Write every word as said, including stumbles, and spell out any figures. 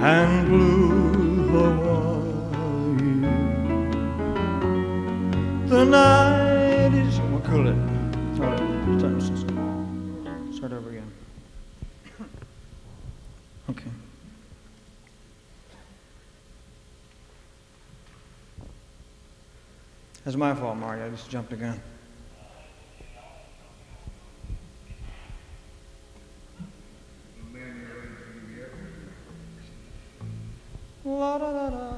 and blue Hawaii. The night is... We'll cool it. All right, start, start over again. Okay. That's my fault, Mario. I just jumped the gun. La da da da.